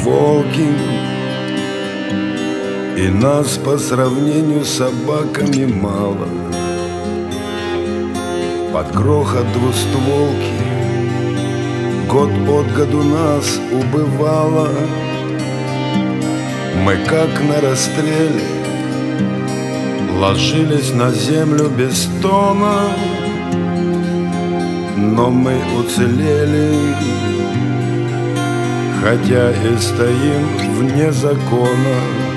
волки, и нас по сравнению с собаками мало. Под грохот двустволки год от году нас убывало. Мы как на расстреле ложились на землю без тона, но мы уцелели, хотя и стоим вне закона.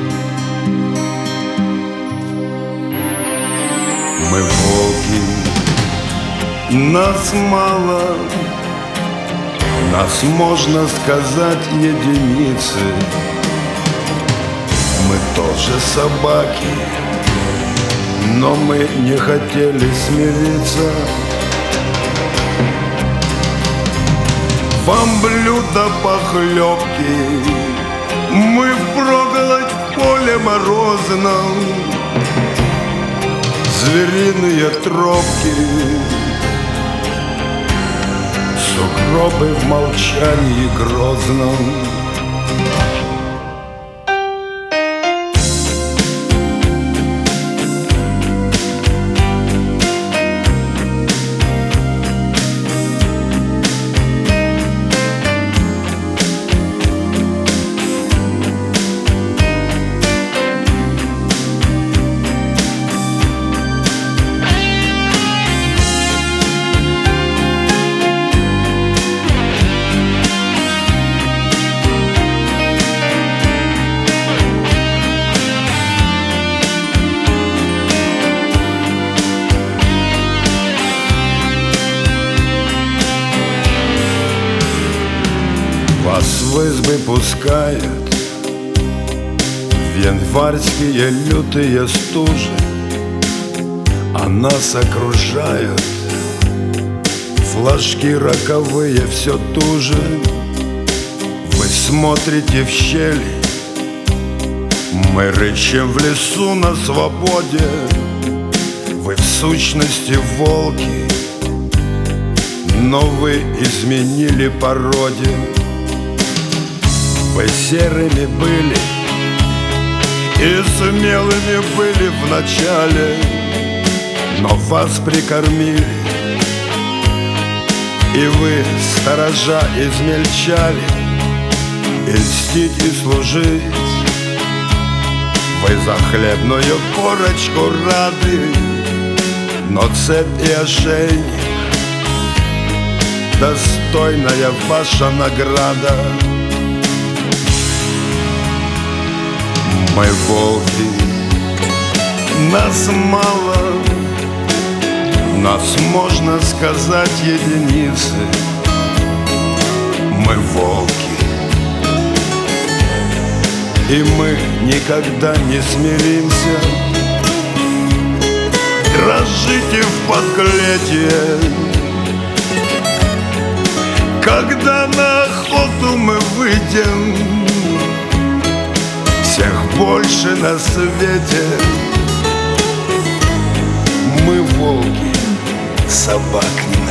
Мы волки, нас мало, нас, можно сказать, единицы. Мы тоже собаки, но мы не хотели смириться. Вам блюдо похлебки, мы впроголодь в поле морозном. Звериные тропки, сугробы в молчании грозном. Вас в избы пускают в январские лютые стужи, а нас окружают флажки роковые все туже. Вы смотрите в щели, мы рычим в лесу на свободе. Вы в сущности волки, но вы изменили породе. Вы серыми были и смелыми были в начале, но вас прикормили, и вы, сторожа, измельчали. И льстить, и служить вы за хлебную корочку рады, но цепь и ошейник — достойная ваша награда. Мы волки, нас мало, нас, можно сказать, единицы. Мы волки, и мы никогда не смиримся. Дрожите в подклетие, когда на охоту мы выйдем. Всех больше на свете. Мы волки, собак не